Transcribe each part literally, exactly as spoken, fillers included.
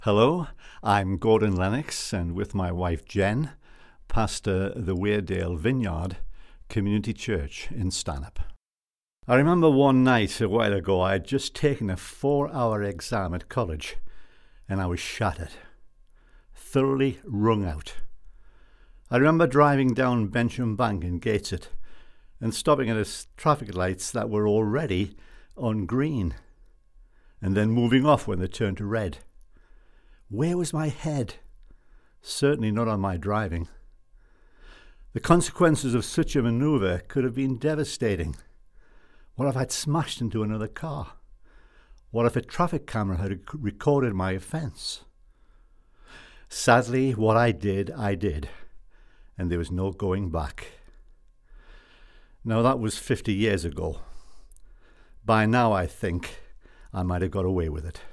Hello, I'm Gordon Lennox, and with my wife Jen, pastor the Weardale Vineyard Community Church in Stanhope. I remember one night a while ago I had just taken a four-hour exam at college, and I was shattered, thoroughly wrung out. I remember driving down Bensham Bank in Gateshead and stopping at a traffic lights that were already on green, and then moving off when they turned to red. Where was my head? Certainly not on my driving. The consequences of such a manoeuvre could have been devastating. What if I'd smashed into another car? What if a traffic camera had recorded my offence? Sadly, what I did, I did, and there was no going back. Now, that was fifty years ago. By now, I think I might have got away with it.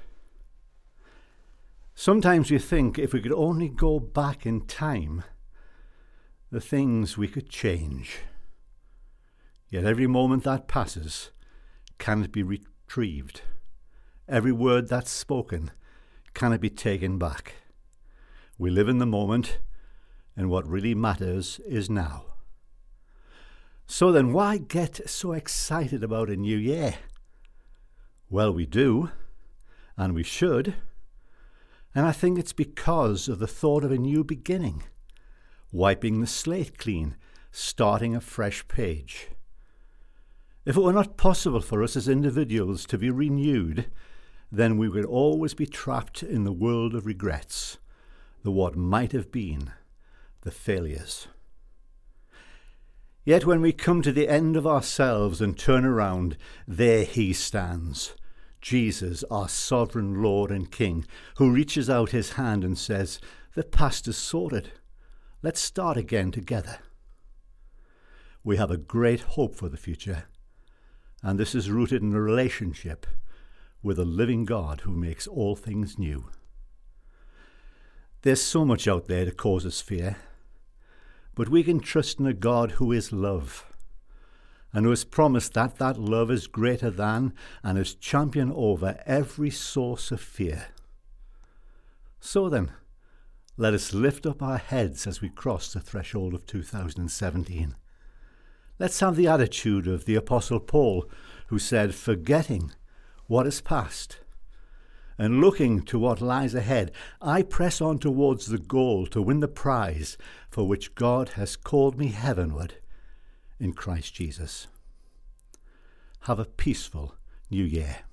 Sometimes you think if we could only go back in time, the things we could change. Yet every moment that passes cannot be retrieved. Every word that's spoken cannot be taken back. We live in the moment, and what really matters is now. So then, why get so excited about a new year? Well, we do, and we should. And I think it's because of the thought of a new beginning, wiping the slate clean, starting a fresh page. If it were not possible for us as individuals to be renewed, then we would always be trapped in the world of regrets, the what might have been, the failures. Yet when we come to the end of ourselves and turn around, there he stands, Jesus, our sovereign Lord and King, who reaches out his hand and says, "The past is sorted. Let's start again together." We have a great hope for the future, and this is rooted in a relationship with a living God who makes all things new. There's so much out there to cause us fear, but we can trust in a God who is love, and who has promised that that love is greater than and is champion over every source of fear. So then, let us lift up our heads as we cross the threshold of two thousand seventeen. Let's have the attitude of the Apostle Paul, who said, "Forgetting what is past, and looking to what lies ahead, I press on towards the goal to win the prize for which God has called me heavenward in Christ Jesus." Have a peaceful new year.